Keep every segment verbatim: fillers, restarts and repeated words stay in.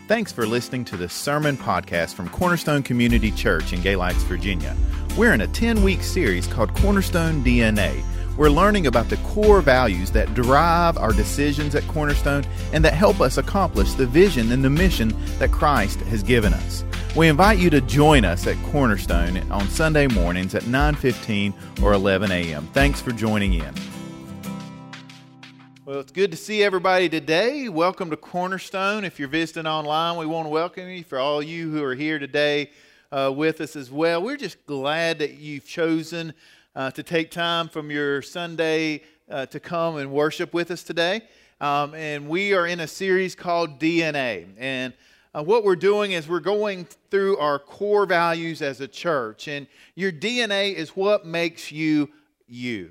Thanks for listening to this sermon podcast from Cornerstone Community Church in Gay Lakes, Virginia. We're in a ten-week series called Cornerstone D N A. We're learning about the core values that drive our decisions at Cornerstone and that help us accomplish the vision and the mission that Christ has given us. We invite you to join us at Cornerstone on Sunday mornings at nine fifteen or eleven a.m. Thanks for joining in. Well, it's good to see everybody today. Welcome to Cornerstone. If you're visiting online, we want to welcome you. For all you who are here today uh, with us as well, we're just glad that you've chosen uh, to take time from your Sunday uh, to come and worship with us today. Um, and we are in a series called D N A. And uh, what we're doing is we're going through our core values as a church. And your D N A is what makes you you.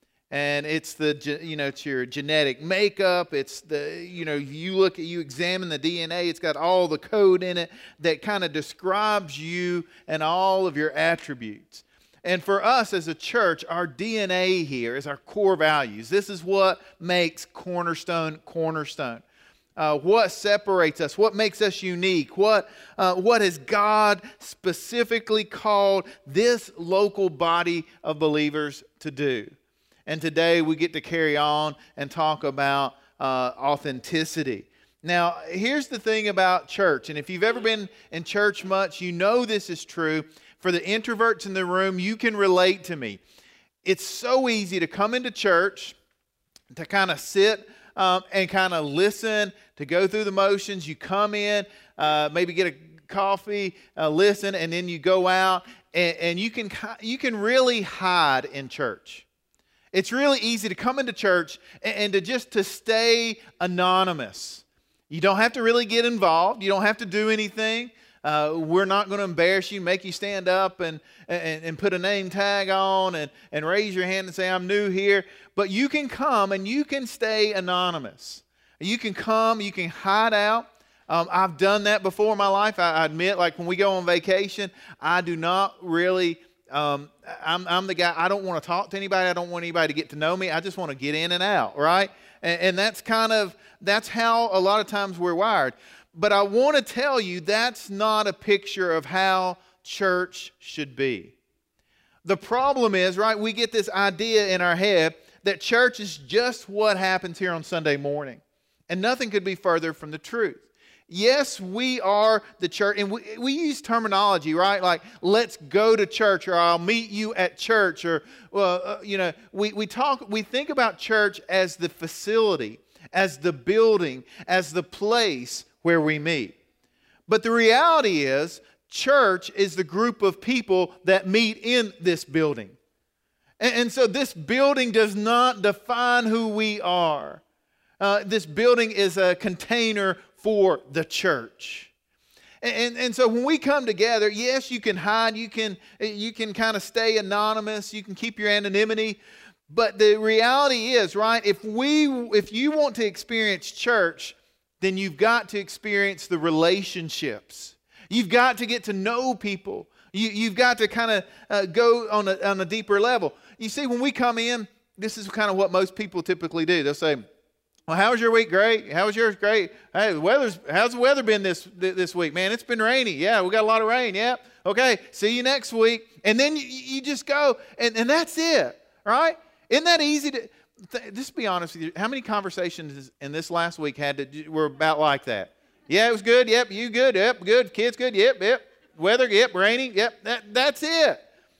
And it's the, you know, it's your genetic makeup. It's the, you know, you look at, you examine the D N A. It's got all the code in it that kind of describes you and all of your attributes. And for us as a church, our D N A here is our core values. This is what makes Cornerstone, Cornerstone. Uh, what separates us? What makes us unique? What, uh, what has God specifically called this local body of believers to do? And today we get to carry on and talk about uh, authenticity. Now, here's the thing about church. And if you've ever been in church much, you know this is true. For the introverts in the room, you can relate to me. It's so easy to come into church, to kind of sit um, and kind of listen, to go through the motions. You come in, uh, maybe get a coffee, uh, listen, and then you go out. And, and you can you can really hide in church. It's really easy to come into church and, and to just to stay anonymous. You don't have to really get involved. You don't have to do anything. Uh, we're not going to embarrass you, make you stand up and, and, and put a name tag on and, and raise your hand and say, I'm new here. But you can come and you can stay anonymous. You can come, you can hide out. Um, I've done that before in my life. I, I admit, like when we go on vacation, I do not really... Um, I'm, I'm the guy, I don't want to talk to anybody. I don't want anybody to get to know me. I just want to get in and out, right? And, and that's kind of, that's how a lot of times we're wired. But I want to tell you that's not a picture of how church should be. The problem is, right, we get this idea in our head that church is just what happens here on Sunday morning. And nothing could be further from the truth. Yes, we are the church, and we, we use terminology, right? Like, let's go to church, or I'll meet you at church, or, well, uh, you know, we, we talk, we think about church as the facility, as the building, as the place where we meet. But the reality is, church is the group of people that meet in this building. And, and so this building does not define who we are. Uh, this building is a container for the church. And, and, and so when we come together, yes, you can hide, you can, you can kind of stay anonymous, you can keep your anonymity, but the reality is, right, if we, if you want to experience church, then you've got to experience the relationships. You've got to get to know people. You, you've got to kind of uh, go on a, on a deeper level. You see, when we come in, this is kind of what most people typically do. They'll say, well, how was your week? Great. How was yours? Great. Hey, the weather's, how's the weather been this this week? Man, it's been rainy. Yeah, we got a lot of rain. Yeah. Okay, see you next week. And then you, you just go, and, and that's it, right? Isn't that easy to, th- just be honest with you, how many conversations in this last week had to, were about like that? Yeah, it was good. Yep, you good. Yep, good. Kids good. Yep, yep. Weather, yep, rainy. Yep, that, that's it.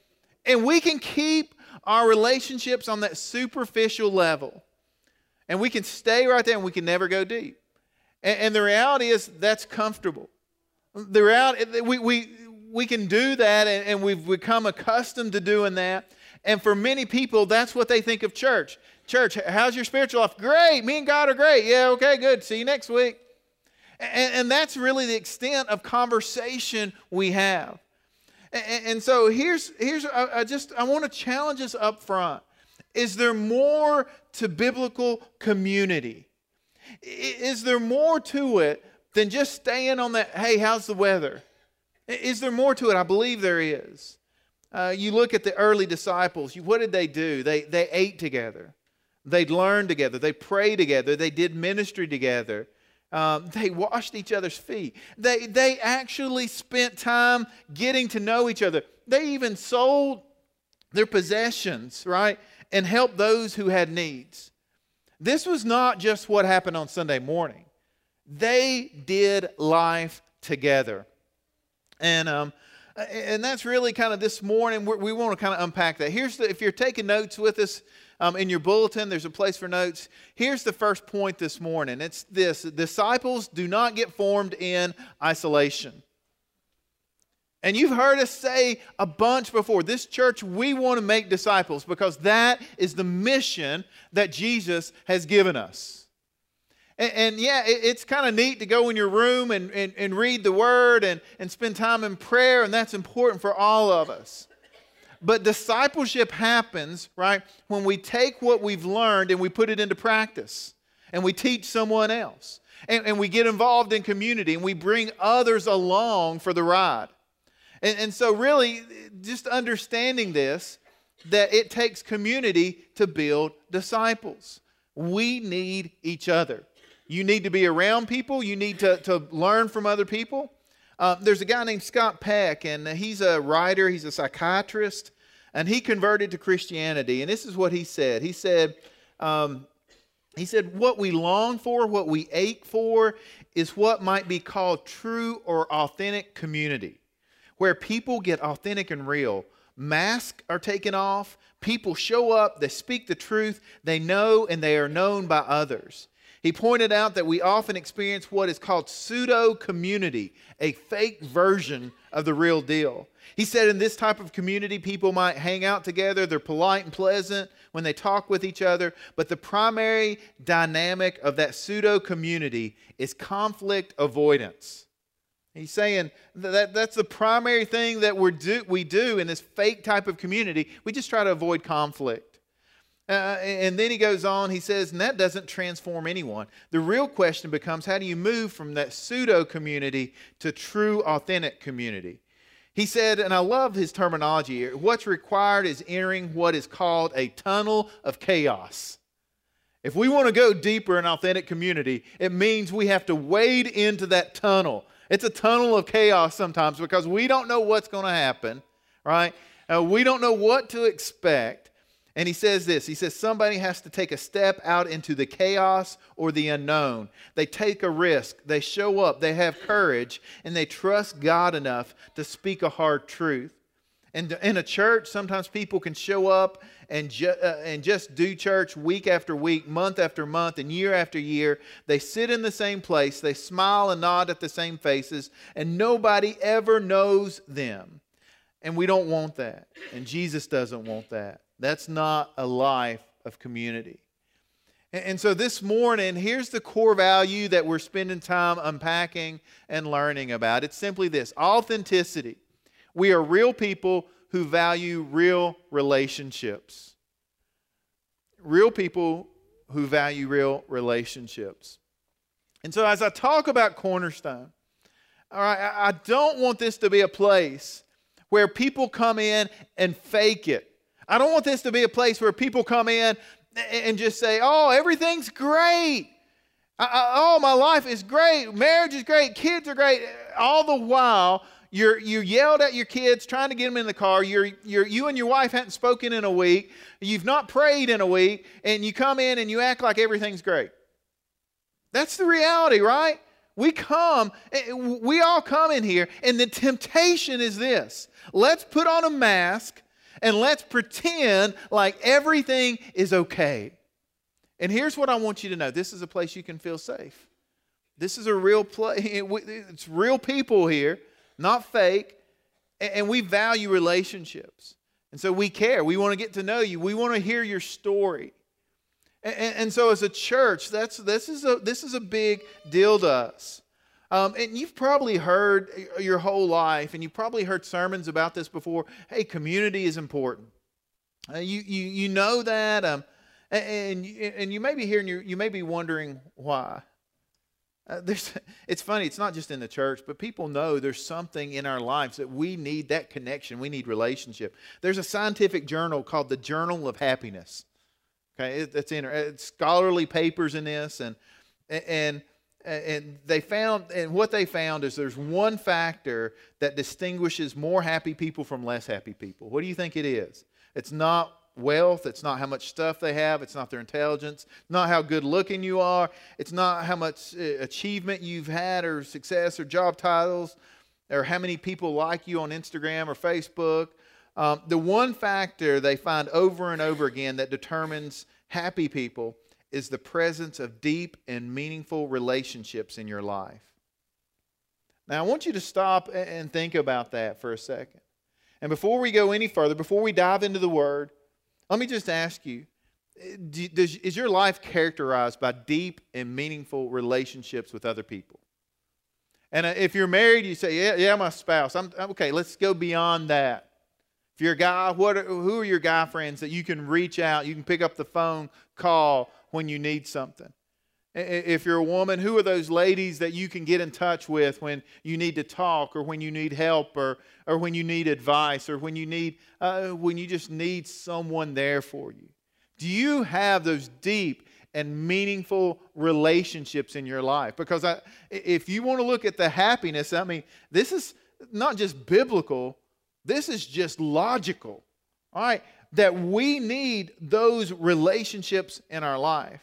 And we can keep our relationships on that superficial level. And we can stay right there and we can never go deep. And, and the reality is that's comfortable. The reality, we, we, we can do that and, and we've become accustomed to doing that. And for many people, that's what they think of church. Church, how's your spiritual life? Great. Me and God are great. Yeah, okay, good. See you next week. And, and that's really the extent of conversation we have. And, and so here's, here's I, I just, I want to challenge us up front. Is there more to biblical community? Is there more to it than just staying on that, hey, how's the weather? Is there more to it? I believe there is. Uh, you look at the early disciples. You, what did they do? They, they ate together. They learned together. They prayed together. They did ministry together. Um, they washed each other's feet. They, they actually spent time getting to know each other. They even sold their possessions, right, and helped those who had needs. This was not just what happened on Sunday morning. They did life together. And um, and that's really kind of this morning, we want to kind of unpack that. Here's the, if you're taking notes with us um, in your bulletin, there's a place for notes. Here's the first point this morning. It's this: disciples do not get formed in isolation. And you've heard us say a bunch before, this church, we want to make disciples because that is the mission that Jesus has given us. And, and yeah, it, it's kind of neat to go in your room and, and, and read the Word and, and spend time in prayer, and that's important for all of us. But discipleship happens, right, when we take what we've learned and we put it into practice, and we teach someone else, and, and we get involved in community, and we bring others along for the ride. And, and so really, just understanding this, that it takes community to build disciples. We need each other. You need to be around people. You need to, to learn from other people. Uh, there's a guy named Scott Peck, and he's a writer. He's a psychiatrist, and he converted to Christianity. And this is what he said. He said, um, he said, what we long for, what we ache for, is what might be called true or authentic community, where people get authentic and real. Masks are taken off. People show up. They speak the truth. They know, and they are known by others. He pointed out that we often experience what is called pseudo-community, a fake version of the real deal. He said in this type of community, people might hang out together. They're polite and pleasant when they talk with each other. But the primary dynamic of that pseudo-community is conflict avoidance. He's saying that that's the primary thing that we do, we do in this fake type of community. We just try to avoid conflict. Uh, and then he goes on, he says, and that doesn't transform anyone. The real question becomes, how do you move from that pseudo-community to true, authentic community? He said, and I love his terminology here, what's required is entering what is called a tunnel of chaos. If we want to go deeper in authentic community, it means we have to wade into that tunnel. It's a tunnel of chaos sometimes because we don't know what's going to happen, right? Uh, we don't know what to expect. And he says this, he says somebody has to take a step out into the chaos or the unknown. They take a risk, they show up, they have courage, and they trust God enough to speak a hard truth. And in a church, sometimes people can show up and, ju- uh, and just do church week after week, month after month, and year after year. They sit in the same place, they smile and nod at the same faces, and nobody ever knows them. And we don't want that. And Jesus doesn't want that. That's not a life of community. And, and so this morning, here's the core value that we're spending time unpacking and learning about. It's simply this: authenticity. We are real people who value real relationships. Real people who value real relationships. And so as I talk about Cornerstone, all right, I, I don't want this to be a place where people come in and fake it. I don't want this to be a place where people come in and just say, oh, everything's great. I, I, oh, my life is great. Marriage is great. Kids are great. All the while, you're, you yelled at your kids trying to get them in the car. You're, you're, you and your wife hadn't spoken in a week. You've not prayed in a week. And you come in and you act like everything's great. That's the reality, right? We come, we all come in here, and the temptation is this. Let's put on a mask and let's pretend like everything is okay. And here's what I want you to know. This is a place you can feel safe. This is a real place. It's real people here, not fake. And we value relationships. And so we care. We want to get to know you. We want to hear your story. And so as a church, that's this is a this is a big deal to us. Um, and you've probably heard your whole life, and you've probably heard sermons about this before. Hey, community is important. Uh, you you you know that, um, and and you may be hearing you you may be wondering why. Uh, there's it's funny. It's not just in the church, but people know there's something in our lives that we need that connection. We need relationship. There's a scientific journal called the Journal of Happiness. Okay, it, it's in it's scholarly papers in this, and and and they found, and what they found is there's one factor that distinguishes more happy people from less happy people. What do you think it is? It's not wealth. It's not how much stuff they have. It's not their intelligence. Not how good looking you are. It's not how much achievement you've had or success or job titles or how many people like you on Instagram or Facebook. Um, the one factor they find over and over again that determines happy people is the presence of deep and meaningful relationships in your life. Now, I want you to stop and think about that for a second. And before we go any further, before we dive into the Word, let me just ask you, does, is your life characterized by deep and meaningful relationships with other people? And if you're married, you say, yeah, yeah, my spouse. I'm, okay, let's go beyond that. If you're a guy, what are, who are your guy friends that you can reach out, you can pick up the phone, call when you need something? If you're a woman, who are those ladies that you can get in touch with when you need to talk or when you need help or, or when you need advice or when you need uh, when you just need someone there for you? Do you have those deep and meaningful relationships in your life? Because I, if you want to look at the happiness, I mean, this is not just biblical. This is just logical, all right? That we need those relationships in our life.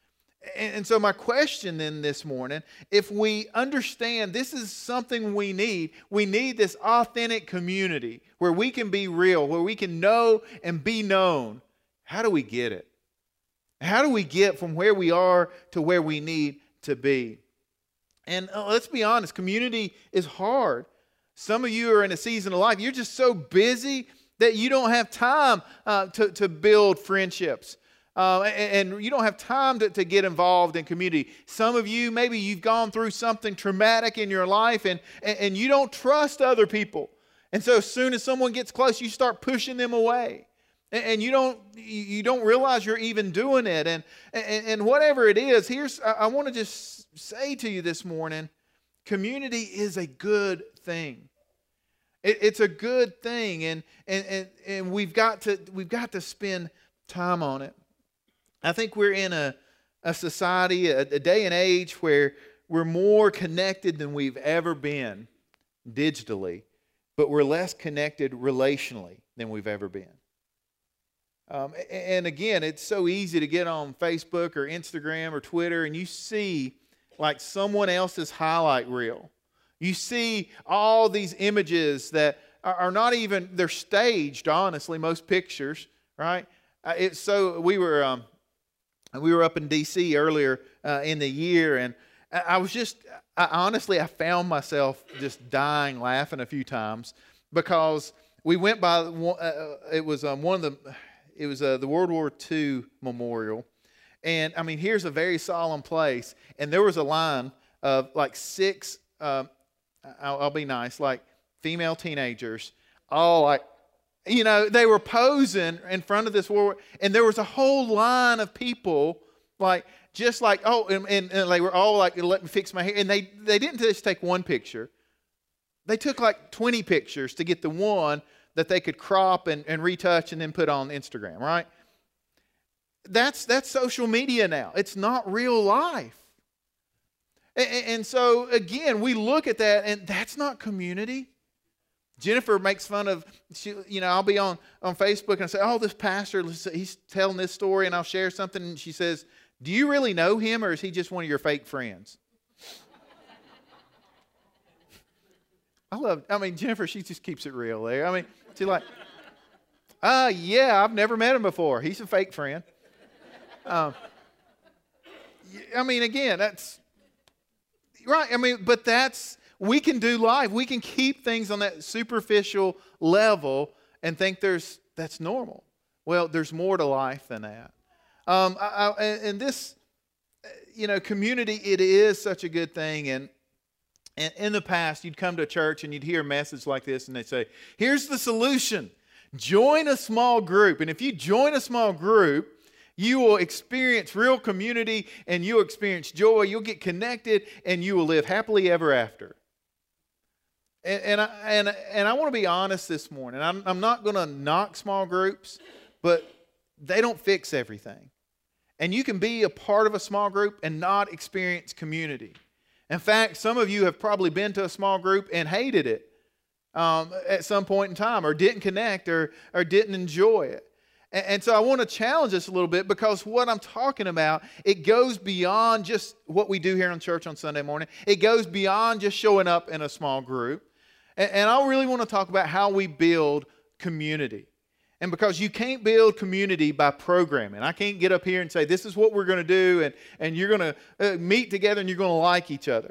And so my question then this morning, if we understand this is something we need, we need this authentic community where we can be real, where we can know and be known. How do we get it? How do we get from where we are to where we need to be? And uh, let's be honest, community is hard. Some of you are in a season of life, you're just so busy that you don't have time uh, to, to build friendships. Uh, and, and you don't have time to, to get involved in community. Some of you, maybe you've gone through something traumatic in your life and, and, and you don't trust other people. And so as soon as someone gets close, you start pushing them away. And, and you don't you don't realize you're even doing it. And, and, and whatever it is, here's I, I want to just say to you this morning, community is a good thing. It, it's a good thing, and, and, and, and we've got to we've got to spend time on it. I think we're in a, a society, a, a day and age where we're more connected than we've ever been digitally, but we're less connected relationally than we've ever been. Um, and again, it's so easy to get on Facebook or Instagram or Twitter and you see like someone else's highlight reel. You see all these images that are, are not even, they're staged, honestly, most pictures, right? Uh, it's so, we were... Um, We were up in D C earlier uh, in the year, and I was just, I, honestly, I found myself just dying laughing a few times because we went by, uh, it was um, one of the, it was uh, the World War Two memorial, and I mean, here's a very solemn place, and there was a line of like six, um, I'll, I'll be nice, like female teenagers, all like, you know, they were posing in front of this war, and there was a whole line of people, like, just like, oh, and, and, and they were all like, let me fix my hair. And they, they didn't just take one picture. They took like twenty pictures to get the one that they could crop and, and retouch and then put on Instagram, right? That's, that's social media now. It's not real life. And, and so, again, we look at that, and that's not community. Jennifer makes fun of, she, you know, I'll be on, on Facebook and I say, oh, this pastor, he's telling this story, and I'll share something, and she says, do you really know him, or is he just one of your fake friends? I love, I mean, Jennifer, she just keeps it real there. I mean, she's like, uh, yeah, I've never met him before. He's a fake friend. Um, I mean, again, that's, right, I mean, but that's, we can do life. We can keep things on that superficial level and think there's that's normal. Well, there's more to life than that. Um, I, I, and this, you know, community, it is such a good thing. And, and in the past, you'd come to a church and you'd hear a message like this, and they'd say, here's the solution. Join a small group. And if you join a small group, you will experience real community, and you'll experience joy. You'll get connected, and you will live happily ever after. And, and, I, and, and I want to be honest this morning. I'm, I'm not going to knock small groups, but they don't fix everything. And you can be a part of a small group and not experience community. In fact, some of you have probably been to a small group and hated it um, at some point in time, or didn't connect, or, or didn't enjoy it. And, and so I want to challenge us a little bit, because what I'm talking about, it goes beyond just what we do here in church on Sunday morning. It goes beyond just showing up in a small group. And, and I really want to talk about how we build community. And because you can't build community by programming. I can't get up here and say, this is what we're going to do, and, and you're going to uh, meet together and you're going to like each other.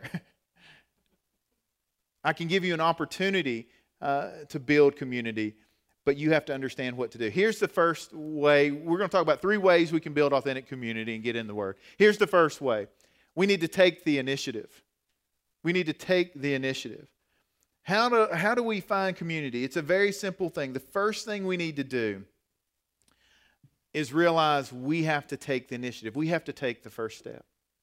I can give you an opportunity uh, to build community, but you have to understand what to do. Here's the first way. We're going to talk about three ways we can build authentic community and get in the Word. Here's the first way. We need to take the initiative. We need to take the initiative. How do, how do we find community? It's a very simple thing. The first thing we need to do is realize we have to take the initiative. We have to take the first step.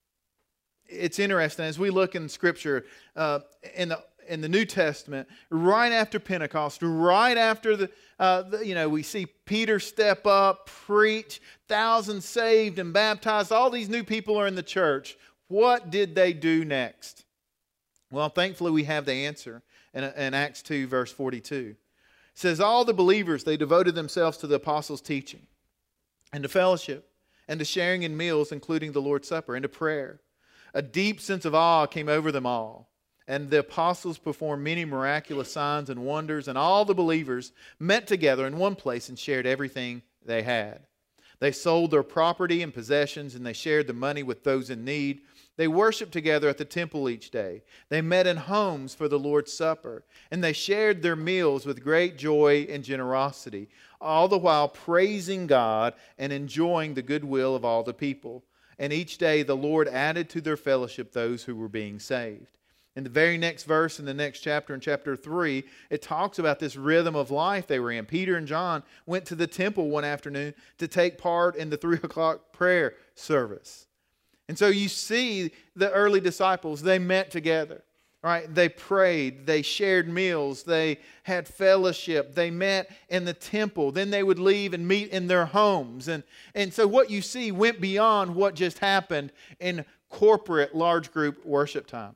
It's interesting, as we look in Scripture, uh, in the in the New Testament, right after Pentecost, right after the, uh, the, you know, we see Peter step up, preach, thousands saved and baptized, all these new people are in the church. What did they do next? Well, thankfully we have the answer in, in Acts two, verse forty-two. It says, all the believers, they devoted themselves to the apostles' teaching and to fellowship and to sharing in meals, including the Lord's Supper, and to prayer. A deep sense of awe came over them all. And the apostles performed many miraculous signs and wonders, and all the believers met together in one place and shared everything they had. They sold their property and possessions, and they shared the money with those in need. They worshiped together at the temple each day. They met in homes for the Lord's Supper, and they shared their meals with great joy and generosity, all the while praising God and enjoying the goodwill of all the people. And each day the Lord added to their fellowship those who were being saved. In the very next verse in the next chapter, in chapter three, it talks about this rhythm of life they were in. Peter and John went to the temple one afternoon to take part in the three o'clock prayer service. And so you see the early disciples, they met together, right? They prayed, they shared meals, they had fellowship, they met in the temple. Then they would leave and meet in their homes. And, and so what you see went beyond what just happened in corporate large group worship times.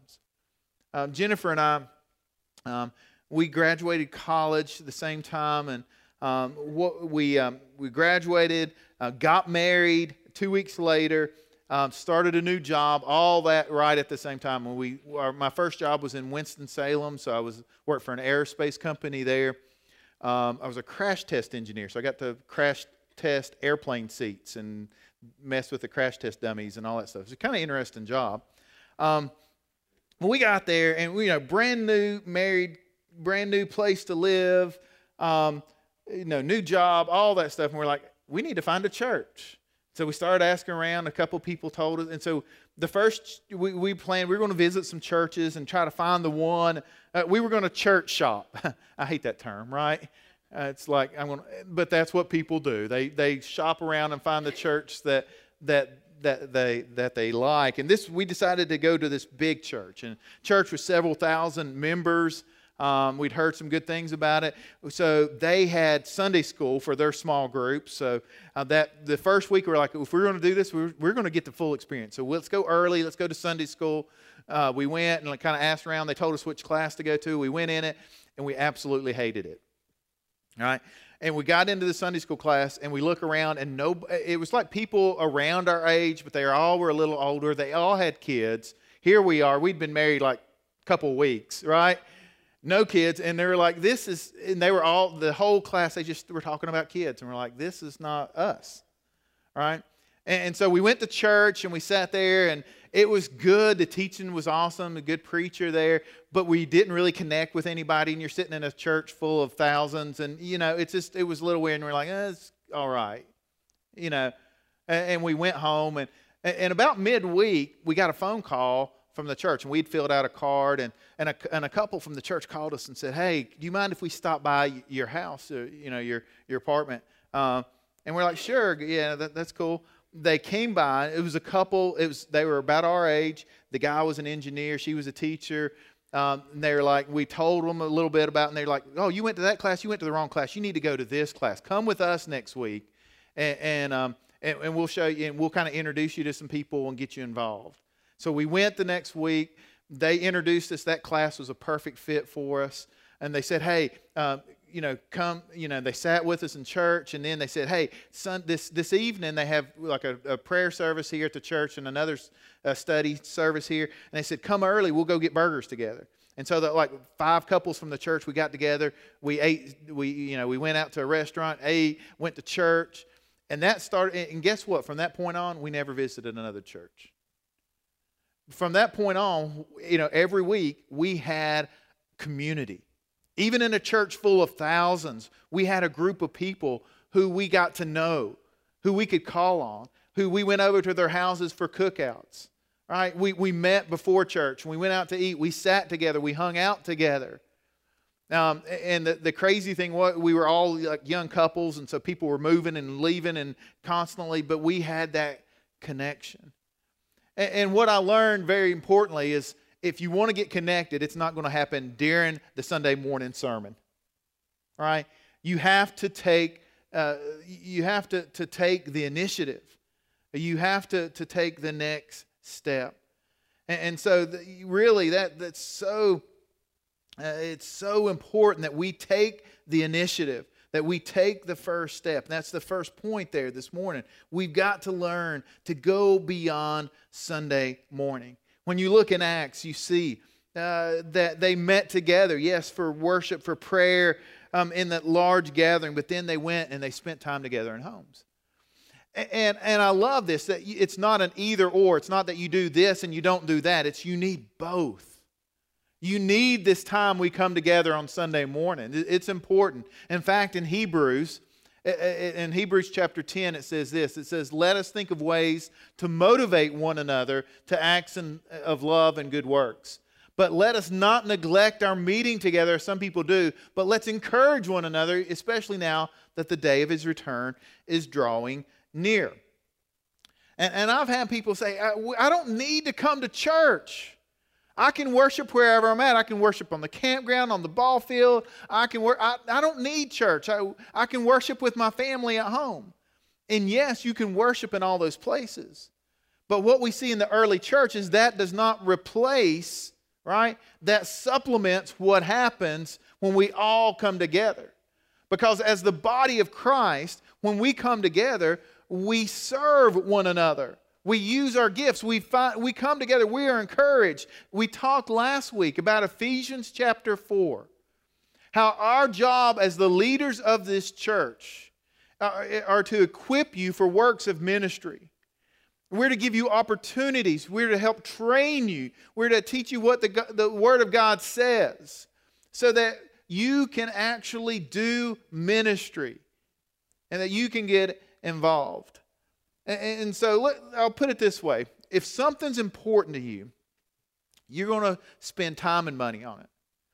Um, Jennifer and I, um, we graduated college at the same time, and um, what we um, we graduated, uh, got married two weeks later, um, started a new job, all that right at the same time. When we, our, my first job was in Winston-Salem, so I was worked for an aerospace company there. Um, I was a crash test engineer, so I got to crash test airplane seats and mess with the crash test dummies and all that stuff. It's a kind of interesting job. Um, Well, we got there, and we, you know, brand new, married, brand new place to live, um, you know, new job, all that stuff. And we're like, we need to find a church. So we started asking around. A couple people told us. And so the first, we, we planned, we were going to visit some churches and try to find the one. Uh, we were going to church shop. I hate that term, right? Uh, it's like, I'm going to, but that's what people do. They they shop around and find the church that that that they that they like. And this, we decided to go to this big church, and church with several thousand members. Um, we'd heard some good things about it. So they had Sunday school for their small groups. So uh, that the first week we were like, if we're going to do this, we're, we're going to get the full experience. So let's go early. Let's go to Sunday school. Uh, we went and like, kind of asked around. They told us which class to go to. We went in it, and we absolutely hated it. All right. And we got into the Sunday school class, and we look around, and no, it was like people around our age, but they all were a little older. They all had kids. Here we are. We'd been married like a couple of weeks, right? No kids. And they were like, this is, and they were all, the whole class, they just were talking about kids. And we're like, this is not us, right? And, and so we went to church, and we sat there, and it was good. The teaching was awesome, a good preacher there, but we didn't really connect with anybody. And you're sitting in a church full of thousands, and, you know, it's just, it was a little weird. And we're like, eh, it's all right, you know. And, and we went home, and, and about midweek, we got a phone call from the church, and we'd filled out a card, and, and, a, and a couple from the church called us and said, hey, do you mind if we stop by your house, or, you know, your, your apartment? Uh, and we're like, sure, yeah, that, that's cool. They came by. It was a couple. It was they were about our age. The guy was an engineer. She was a teacher. Um, and they were like, we told them a little bit about, and they're like, oh, you went to that class. You went to the wrong class. You need to go to this class. Come with us next week, and and um, and, and we'll show you, and we'll kind of introduce you to some people and get you involved. So we went the next week. they introduced us. That class was a perfect fit for us. And they said, hey, uh, you know, come, you know, they sat with us in church. And then they said, hey, son, this, this evening they have like a, a prayer service here at the church and another uh, study service here. And they said, come early, we'll go get burgers together. And so that like five couples from the church, we got together, we ate, we, you know, we went out to a restaurant, ate, went to church. And that started, and guess what? From that point on, we never visited another church. From that point on, you know, every week we had community. Even in a church full of thousands, we had a group of people who we got to know, who we could call on, who we went over to their houses for cookouts. Right? We, we met before church. We went out to eat. We sat together. We hung out together. Um, and the, the crazy thing was we were all like young couples, and so people were moving and leaving and constantly, but we had that connection. And, and what I learned very importantly is if you want to get connected, it's not going to happen during the Sunday morning sermon. Right? You have to take uh, you have to, to take the initiative. You have to, to take the next step. And, and so the, really that that's so uh, it's so important that we take the initiative, that we take the first step. And that's the first point there this morning. We've got to learn to go beyond Sunday morning. When you look in Acts, you see uh, that they met together, yes, for worship, for prayer, um, in that large gathering, but then they went and they spent time together in homes. And, and I love this, that it's not an either or. It's not that you do this and you don't do that. It's you need both. You need this time we come together on Sunday morning. It's important. In fact, in Hebrews, in Hebrews chapter ten, it says this. It says, let us think of ways to motivate one another to acts of love and good works. But let us not neglect our meeting together, as some people do, but let's encourage one another, especially now that the day of His return is drawing near. And, and I've had people say, I, I don't need to come to church. I can worship wherever I'm at. I can worship on the campground, on the ball field. I can work. I, I don't need church. I, I can worship with my family at home. And yes, you can worship in all those places. But what we see in the early church is that does not replace, right? That supplements what happens when we all come together. Because as the body of Christ, when we come together, we serve one another. We use our gifts. We find, we come together. We are encouraged. We talked last week about Ephesians chapter four. How our job as the leaders of this church are, are to equip you for works of ministry. We're to give you opportunities. We're to help train you. We're to teach you what the, the Word of God says so that you can actually do ministry and that you can get involved. And, and so let, I'll put it this way. If something's important to you, you're going to spend time and money on it.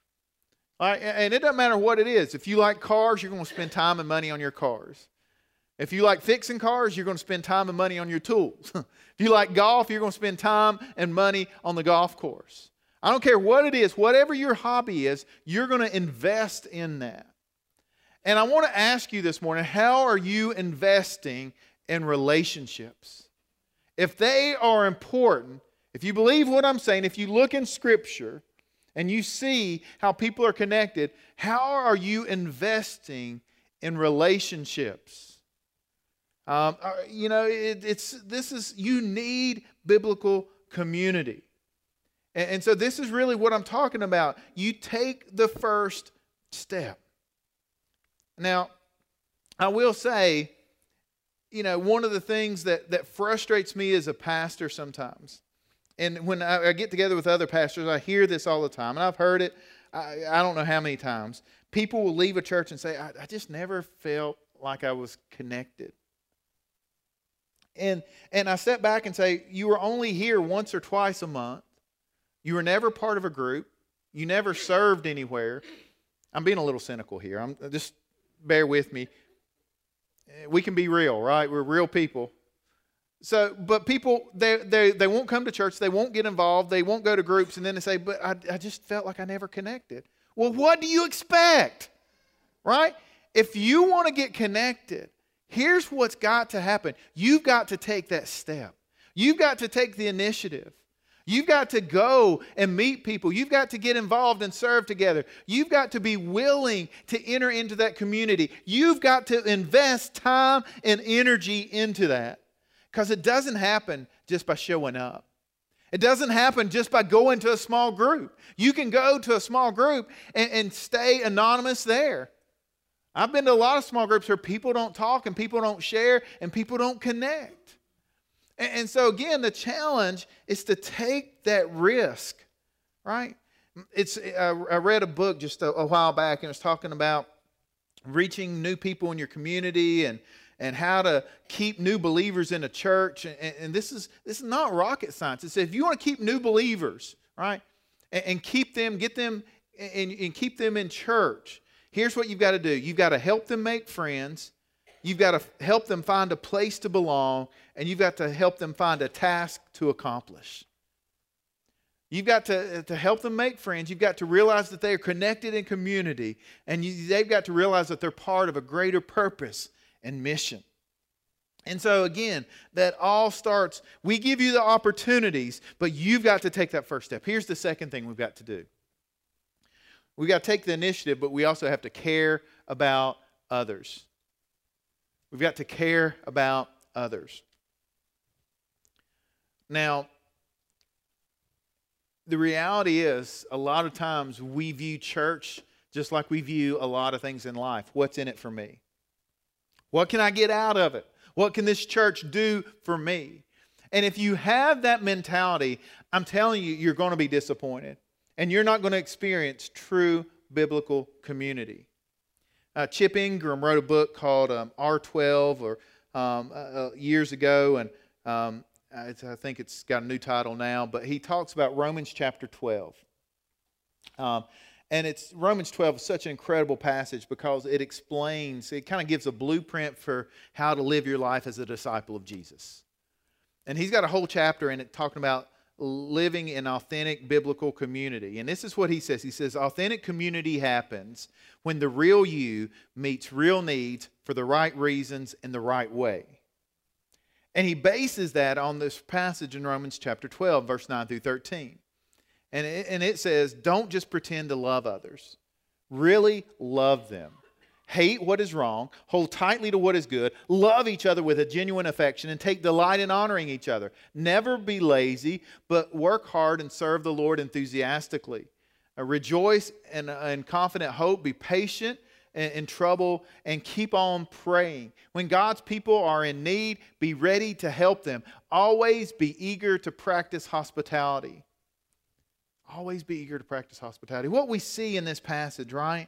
All right? And it doesn't matter what it is. If you like cars, you're going to spend time and money on your cars. If you like fixing cars, you're going to spend time and money on your tools. If you like golf, you're going to spend time and money on the golf course. I don't care what it is, whatever your hobby is, you're going to invest in that. And I want to ask you this morning, how are you investing in relationships? If they are important, if you believe what I'm saying, if you look in Scripture and you see how people are connected, how are you investing in relationships? Um, you know, it, it's this is you need biblical community. And, and so this is really what I'm talking about. You take the first step. Now, I will say, you know, one of the things that, that frustrates me as a pastor sometimes, and when I, I get together with other pastors, I hear this all the time, and I've heard it, I, I don't know how many times. People will leave a church and say, I, I just never felt like I was connected. And, and I step back and say, you were only here once or twice a month. You were never part of a group. You never served anywhere. I'm being a little cynical here. I'm just bear with me. We can be real, right? We're real people. So, but people, they, they, they won't come to church. They won't get involved. They won't go to groups. And then they say, but I, I just felt like I never connected. Well, what do you expect? Right? If you want to get connected, here's what's got to happen. You've got to take that step. You've got to take the initiative. You've got to go and meet people. You've got to get involved and serve together. You've got to be willing to enter into that community. You've got to invest time and energy into that, because it doesn't happen just by showing up. It doesn't happen just by going to a small group. You can go to a small group and, and stay anonymous there. I've been to a lot of small groups where people don't talk and people don't share and people don't connect. And, and so again, the challenge is to take that risk, right? It's I, I read a book just a, a while back, and it was talking about reaching new people in your community and and how to keep new believers in a church. And, and this is this is not rocket science. It says if you want to keep new believers, right, and, and keep them, get them, and, and keep them in church, here's what you've got to do. You've got to help them make friends. You've got to help them find a place to belong. And you've got to help them find a task to accomplish. You've got to, to help them make friends. You've got to realize that they are connected in community. And you, they've got to realize that they're part of a greater purpose and mission. And so again, that all starts, we give you the opportunities, but you've got to take that first step. Here's the second thing we've got to do. We've got to take the initiative, but we also have to care about others. We've got to care about others. Now, the reality is, a lot of times we view church just like we view a lot of things in life. What's in it for me? What can I get out of it? What can this church do for me? And if you have that mentality, I'm telling you, you're going to be disappointed. And you're not going to experience true biblical community. Uh, Chip Ingram wrote a book called um, R twelve or um, uh, years ago, and um, I think it's got a new title now, but he talks about Romans chapter twelve. Um, and it's Romans twelve is such an incredible passage because it explains, it kind of gives a blueprint for how to live your life as a disciple of Jesus. And he's got a whole chapter in it talking about living in authentic biblical community. And this is what he says. He says, authentic community happens when the real you meets real needs for the right reasons in the right way. And he bases that on this passage in Romans chapter twelve, verse nine through thirteen. And it, and it says, don't just pretend to love others. Really love them. Hate what is wrong. Hold tightly to what is good. Love each other with a genuine affection and take delight in honoring each other. Never be lazy, but work hard and serve the Lord enthusiastically. Uh, rejoice in, uh, in confident hope. Be patient in, in trouble and keep on praying. When God's people are in need, be ready to help them. Always be eager to practice hospitality. Always be eager to practice hospitality. What we see in this passage, right,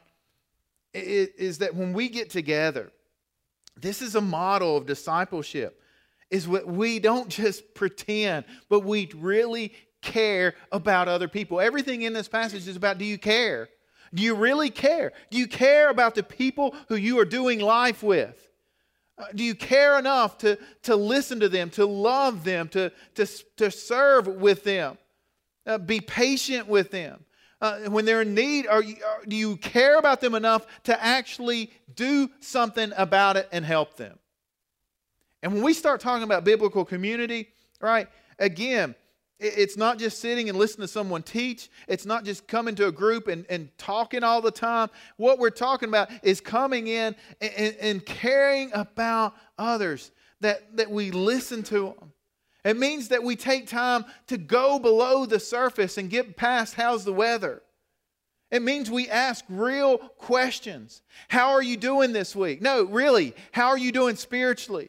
is that when we get together, this is a model of discipleship, is what we don't just pretend, but we really care about other people. Everything in this passage is about, do you care? Do you really care? Do you care about the people who you are doing life with? Uh, do you care enough to, to listen to them, to love them, to, to, to serve with them? Uh, be patient with them. Uh, when they're in need, are you, are, do you care about them enough to actually do something about it and help them? And when we start talking about biblical community, right, again, it, it's not just sitting and listening to someone teach. It's not just coming to a group and, and talking all the time. What we're talking about is coming in and, and, and caring about others, that, that we listen to them. It means that we take time to go below the surface and get past how's the weather. It means we ask real questions. How are you doing this week? No, really, how are you doing spiritually?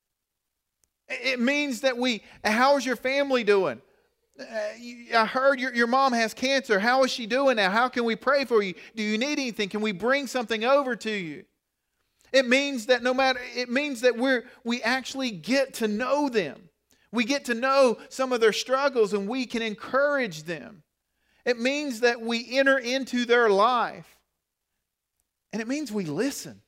It means that we, how is your family doing? Uh, I heard your, your mom has cancer. How is she doing now? How can we pray for you? Do you need anything? Can we bring something over to you? It means that no matter, it means that we're, we actually get to know them. We get to know some of their struggles and we can encourage them. It means that we enter into their life. And it means we listen.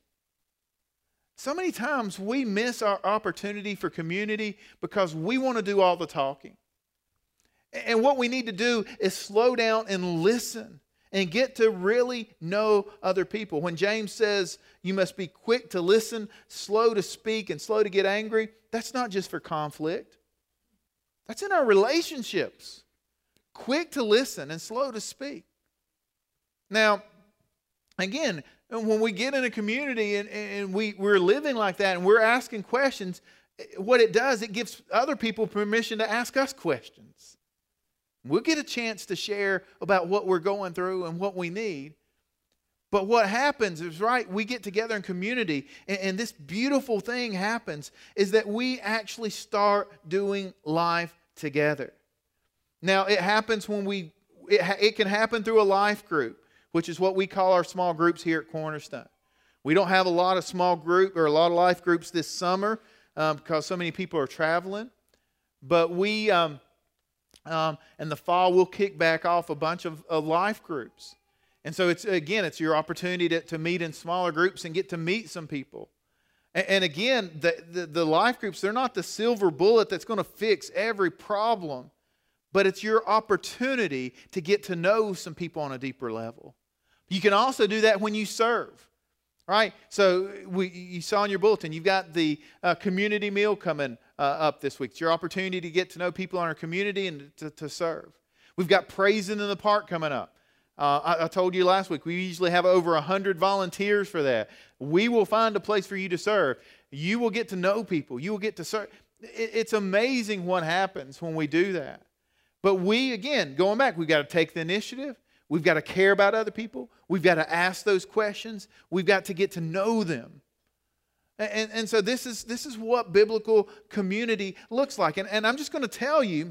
So many times we miss our opportunity for community because we want to do all the talking. And what we need to do is slow down and listen and get to really know other people. When James says you must be quick to listen, slow to speak, and slow to get angry, that's not just for conflict. That's in our relationships. quick to listen and slow to speak. Now, again, when we get in a community and, and we, we're living like that and we're asking questions, what it does, it gives other people permission to ask us questions. We'll get a chance to share about what we're going through and what we need. But what happens is, right, we get together in community, and, and this beautiful thing happens, is that we actually start doing life together. Now, it happens when we, it, it can happen through a life group, which is what we call our small groups here at Cornerstone. We don't have a lot of small group or a lot of life groups this summer um, because so many people are traveling. But we, um, um, in the fall, we'll kick back off a bunch of, of life groups. And so, it's again, it's your opportunity to, to meet in smaller groups and get to meet some people. And, and again, the, the, the life groups, they're not the silver bullet that's going to fix every problem. But it's your opportunity to get to know some people on a deeper level. You can also do that when you serve, right? So we, you saw in your bulletin, you've got the uh, community meal coming uh, up this week. It's your opportunity to get to know people in our community and to, to serve. We've got Praising in the Park coming up. Uh, I, I told you last week, we usually have over one hundred volunteers for that. We will find a place for you to serve. You will get to know people. You will get to serve. It, it's amazing what happens when we do that. But we, again, going back, we've got to take the initiative. We've got to care about other people. We've got to ask those questions. We've got to get to know them. And, and, and so this is, this is what biblical community looks like. And, and I'm just going to tell you,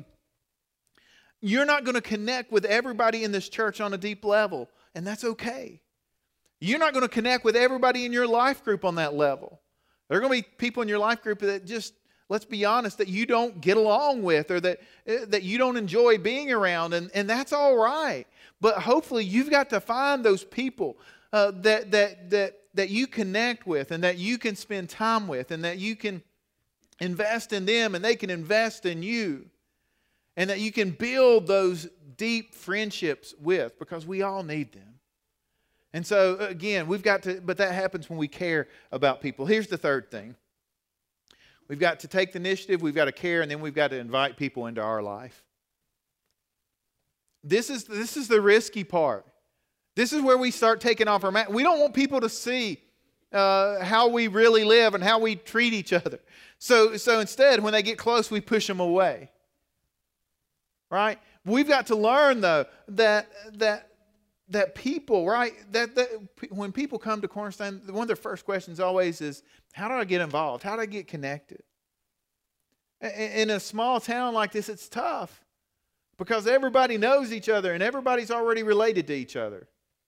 you're not going to connect with everybody in this church on a deep level, and that's okay. You're not going to connect with everybody in your life group on that level. There are going to be people in your life group that just, let's be honest, that you don't get along with or that, that you don't enjoy being around, and, and that's all right. But hopefully you've got to find those people uh, that, that, that, that you connect with and that you can spend time with and that you can invest in them and they can invest in you. And that you can build those deep friendships with, because we all need them. And so, again, we've got to, but that happens when we care about people. Here's the third thing. We've got to take the initiative, we've got to care, and then we've got to invite people into our life. This is, this is the risky part. This is where we start taking off our mask. We don't want people to see uh, how we really live and how we treat each other. So, so instead, when they get close, we push them away. Right? We've got to learn, though, that that that people, right? That, that when people come to Cornerstone, one of their first questions always is, how do I get involved? How do I get connected? In a small town like this, it's tough because everybody knows each other and everybody's already related to each other.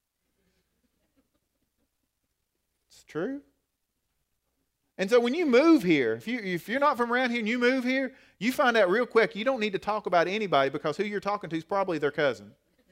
It's true. And so when you move here, if, you, if you're not from around here and you move here, you find out real quick you don't need to talk about anybody because who you're talking to is probably their cousin.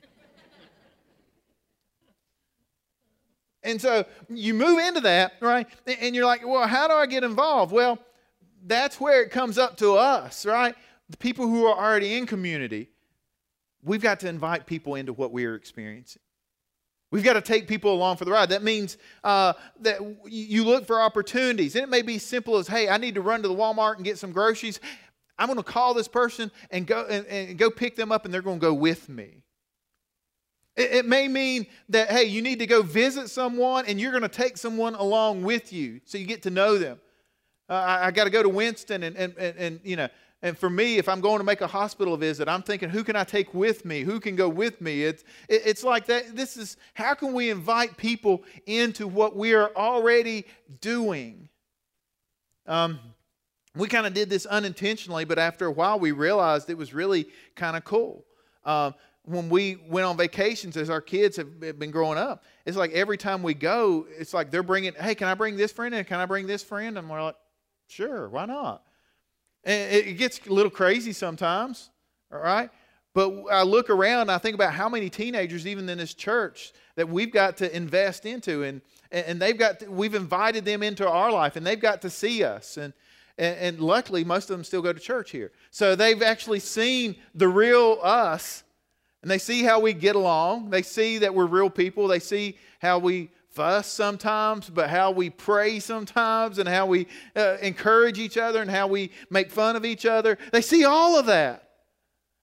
And so you move into that, right? And you're like, well, how do I get involved? Well, that's where it comes up to us, right? The people who are already in community, we've got to invite people into what we are experiencing. We've got to take people along for the ride. That means uh, that you look for opportunities. And it may be simple as, hey, I need to run to the Walmart and get some groceries. I'm going to call this person and go and, and go pick them up, and they're going to go with me. It, it may mean that, hey, you need to go visit someone, and you're going to take someone along with you so you get to know them. Uh, I, I got to go to Winston, and, and, and, and you know, and for me, if I'm going to make a hospital visit, I'm thinking, who can I take with me? Who can go with me? It's, it, it's like that. This is, how can we invite people into what we are already doing? Um, we kind of did this unintentionally, but after a while, we realized it was really kind of cool. Uh, when we went on vacations, as our kids have been growing up, it's like every time we go, it's like they're bringing, hey, can I bring this friend in? Can I bring this friend? And we're like, sure, why not? And it gets a little crazy sometimes, all right? But I look around and I think about how many teenagers, even in this church, that we've got to invest into. And, and they've got to, we've invited them into our life, and they've got to see us. And, and, and luckily, most of them still go to church here. So they've actually seen the real us, and they see how we get along. They see that we're real people. They see how we fuss sometimes, but how we pray sometimes, and how we uh, encourage each other, and how we make fun of each other. They see all of that.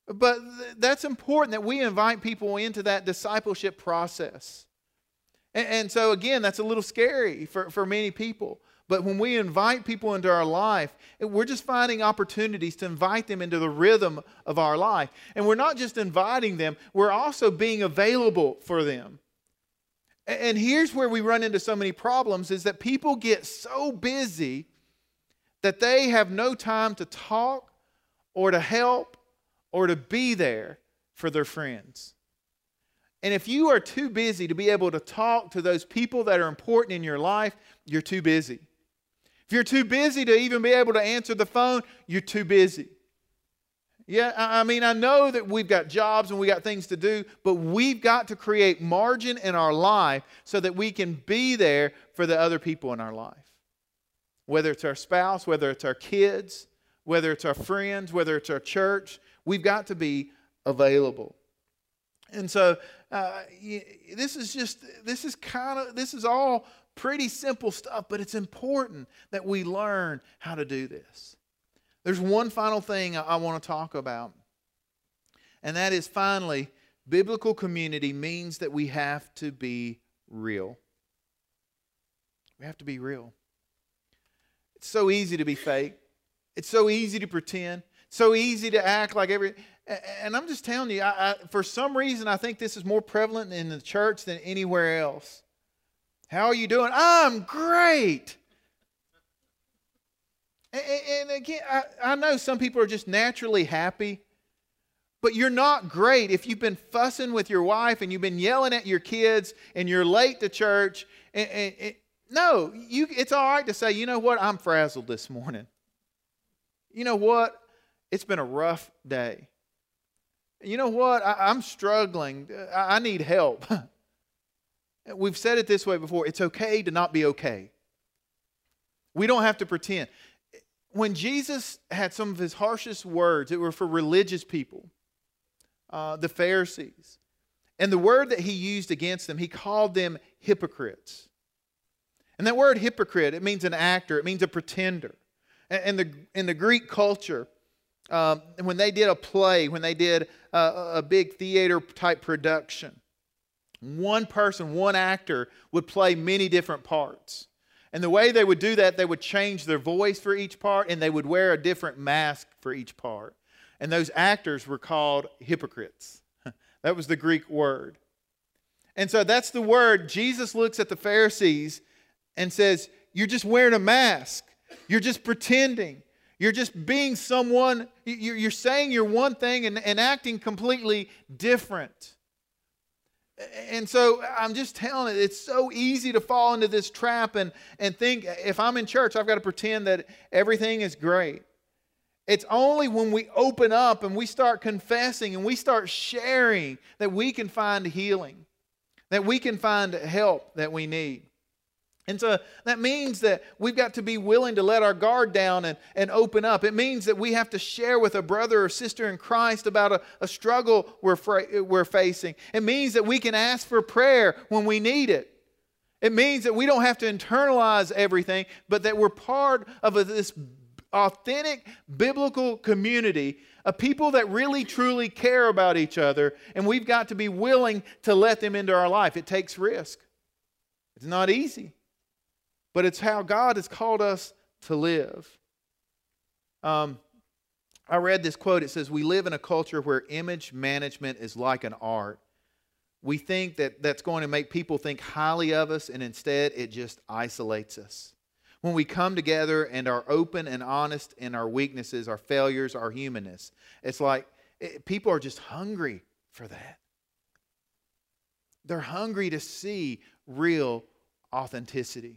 But th- that's important that we invite people into that discipleship process. And, and so again, that's a little scary for, for many people. But when we invite people into our life, we're just finding opportunities to invite them into the rhythm of our life. And we're not just inviting them, we're also being available for them. And here's where we run into so many problems, is that people get so busy that they have no time to talk or to help or to be there for their friends. And if you are too busy to be able to talk to those people that are important in your life, you're too busy. If you're too busy to even be able to answer the phone, you're too busy. Yeah, I mean, I know that we've got jobs and we got things to do, but we've got to create margin in our life so that we can be there for the other people in our life. Whether it's our spouse, whether it's our kids, whether it's our friends, whether it's our church, we've got to be available. And so uh, this is just, this is kind of, this is all pretty simple stuff, but it's important that we learn how to do this. There's one final thing I want to talk about, and that is, finally, biblical community means that we have to be real. We have to be real. It's so easy to be fake. It's so easy to pretend. It's so easy to act like every... And I'm just telling you, I, I, for some reason, I think this is more prevalent in the church than anywhere else. How are you doing? I'm great. And, and again, I, I know some people are just naturally happy, but you're not great if you've been fussing with your wife and you've been yelling at your kids and you're late to church. And, and, and, no, you, it's all right to say, you know what, I'm frazzled this morning. You know what, it's been a rough day. You know what, I, I'm struggling. I, I need help. We've said it this way before. It's okay to not be okay. We don't have to pretend. When Jesus had some of his harshest words, it were for religious people, uh, the Pharisees. And the word that he used against them, he called them hypocrites. And that word hypocrite, it means an actor. It means a pretender. And the, in the Greek culture, um, when they did a play, when they did a, a big theater type production, one person, one actor would play many different parts. And the way they would do that, they would change their voice for each part, and they would wear a different mask for each part. And those actors were called hypocrites. That was the Greek word. And so that's the word. Jesus looks at the Pharisees and says, you're just wearing a mask. You're just pretending. You're just being someone. You're saying you're one thing and, and acting completely different. And so I'm just telling it, it's so easy to fall into this trap and, and think, if I'm in church, I've got to pretend that everything is great. It's only when we open up and we start confessing and we start sharing that we can find healing, that we can find help that we need. And so that means that we've got to be willing to let our guard down and, and open up. It means that we have to share with a brother or sister in Christ about a, a struggle we're, fra- we're facing. It means that we can ask for prayer when we need it. It means that we don't have to internalize everything, but that we're part of a, this authentic biblical community of people that really truly care about each other, and we've got to be willing to let them into our life. It takes risk. It's not easy. But it's how God has called us to live. Um, I read this quote. It says, we live in a culture where image management is like an art. We think that that's going to make people think highly of us, and instead it just isolates us. When we come together and are open and honest in our weaknesses, our failures, our humanness, it's like it, people are just hungry for that. They're hungry to see real authenticity.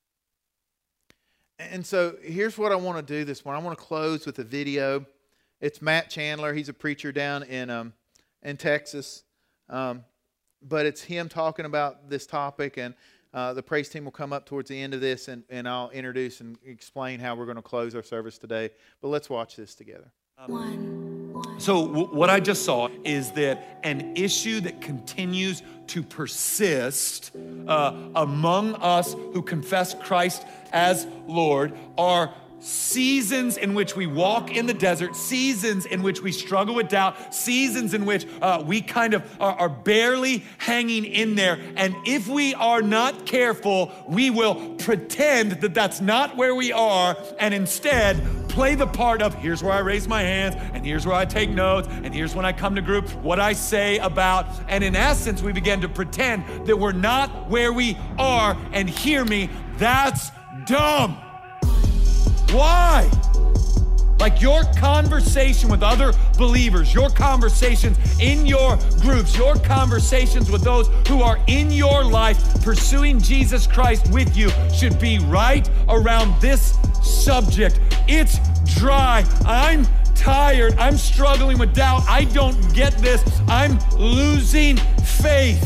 And so here's what I want to do this morning. I want to close with a video. It's Matt Chandler. He's a preacher down in um, in Texas. Um, but it's him talking about this topic. And uh, the praise team will come up towards the end of this, and, and I'll introduce and explain how we're going to close our service today. But let's watch this together. One, one. So w- what I just saw is that an issue that continues to persist uh, among us who confess Christ as Lord are seasons in which we walk in the desert, seasons in which we struggle with doubt, seasons in which uh, we kind of are, are barely hanging in there. And if we are not careful, we will pretend that that's not where we are and instead play the part of here's where I raise my hands and here's where I take notes and here's when I come to group what I say about. And in essence, we begin to pretend that we're not where we are. And hear me, that's dumb. Why? Like your conversation with other believers, your conversations in your groups, your conversations with those who are in your life pursuing Jesus Christ with you should be right around this subject. It's dry. I'm tired. I'm struggling with doubt. I don't get this. I'm losing faith.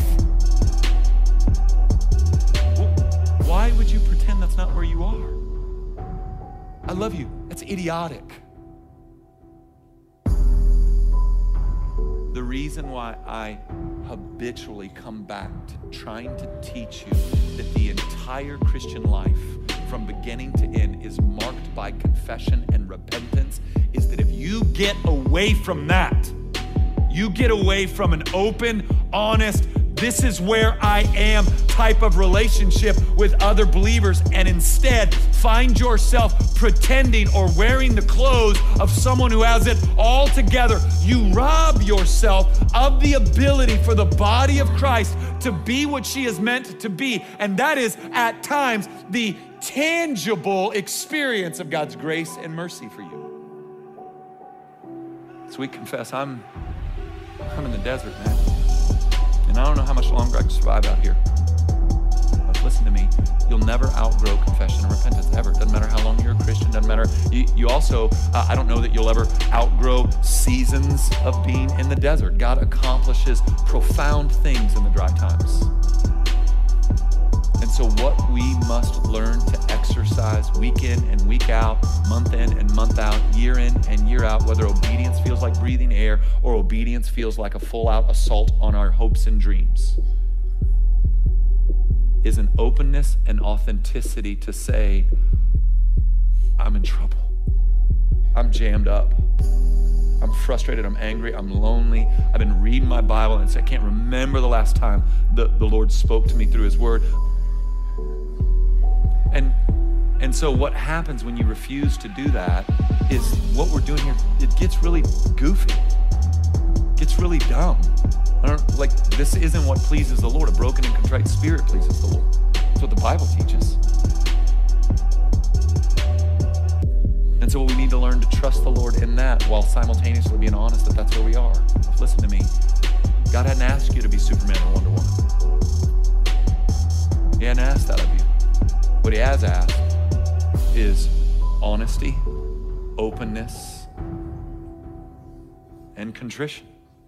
Why would you pretend that's not where you are? I love you. That's idiotic. The reason why I habitually come back to trying to teach you that the entire Christian life from beginning to end is marked by confession and repentance is that if you get away from that, you get away from an open, honest, this is where I am type of relationship with other believers, and instead find yourself pretending or wearing the clothes of someone who has it all together, you rob yourself of the ability for the body of Christ to be what she is meant to be. And that is at times the tangible experience of God's grace and mercy for you. So we confess, I'm, I'm in the desert, man. And I don't know how much longer I can survive out here. But listen to me, you'll never outgrow confession and repentance, ever. Doesn't matter how long you're a Christian, doesn't matter. You, you also, uh, I don't know that you'll ever outgrow seasons of being in the desert. God accomplishes profound things in the dry times. And so what we must learn to exercise week in and week out, month in and month out, year in and year out, whether obedience feels like breathing air or obedience feels like a full-out assault on our hopes and dreams, is an openness and authenticity to say, I'm in trouble. I'm jammed up. I'm frustrated, I'm angry, I'm lonely. I've been reading my Bible and I can't remember the last time the, the Lord spoke to me through his word. And, and so what happens when you refuse to do that is what we're doing here, it gets really goofy. It gets really dumb. I don't, like, this isn't what pleases the Lord. A broken and contrite spirit pleases the Lord. That's what the Bible teaches. And so we need to learn to trust the Lord in that while simultaneously being honest that that's where we are. Listen to me. God hadn't asked you to be Superman or Wonder Woman. He hadn't asked that of you. What he has asked is honesty, openness, and contrition.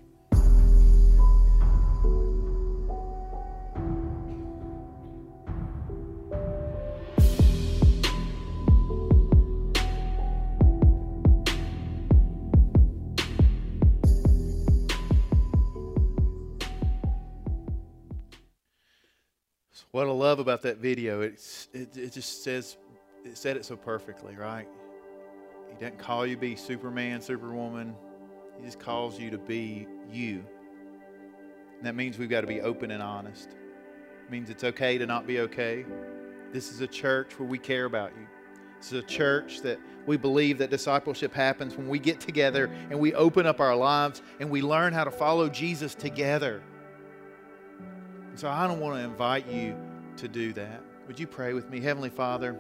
What I love about that video, it's, it, it just says, it said it so perfectly, right? He doesn't call you to be Superman, Superwoman. He just calls you to be you. And that means we've got to be open and honest. It means it's okay to not be okay. This is a church where we care about you. This is a church that we believe that discipleship happens when we get together and we open up our lives and we learn how to follow Jesus together. And so I don't want to invite you to do that. Would you pray with me? Heavenly Father,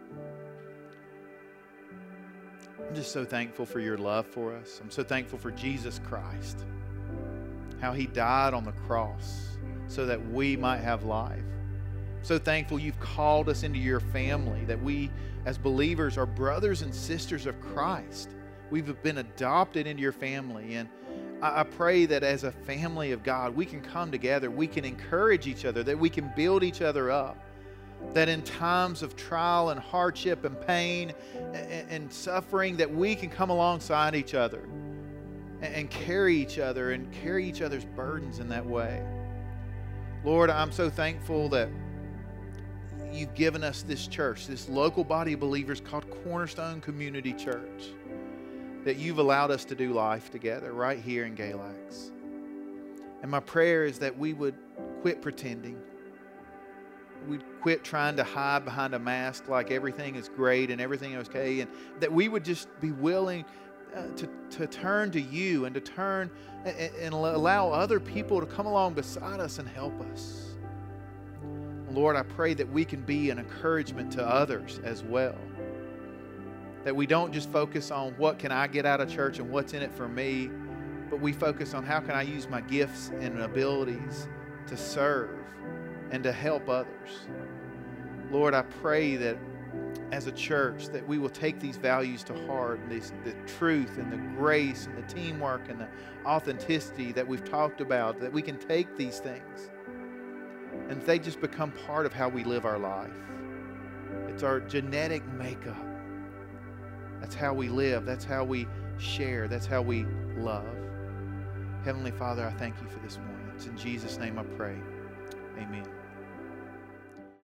I'm just so thankful for your love for us. I'm so thankful for Jesus Christ, how he died on the cross so that we might have life. I'm so thankful you've called us into your family, that we as believers are brothers and sisters of Christ. We've been adopted into your family, and I pray that as a family of God, we can come together, we can encourage each other, that we can build each other up, that in times of trial and hardship and pain and suffering, that we can come alongside each other and carry each other and carry each other's burdens in that way. Lord, I'm so thankful that you've given us this church, this local body of believers called Cornerstone Community Church, that you've allowed us to do life together right here in Galax. And my prayer is that we would quit pretending. We'd quit trying to hide behind a mask like everything is great and everything is okay, and that we would just be willing uh, to, to turn to you and to turn and, and allow other people to come along beside us and help us. Lord, I pray that we can be an encouragement to others as well. That we don't just focus on what can I get out of church and what's in it for me, but we focus on how can I use my gifts and abilities to serve and to help others. Lord, I pray that as a church that we will take these values to heart, and these, the truth and the grace and the teamwork and the authenticity that we've talked about, that we can take these things and they just become part of how we live our life. It's our genetic makeup. That's how we live. That's how we share. That's how we love. Heavenly Father, I thank you for this morning. It's in Jesus' name I pray. Amen.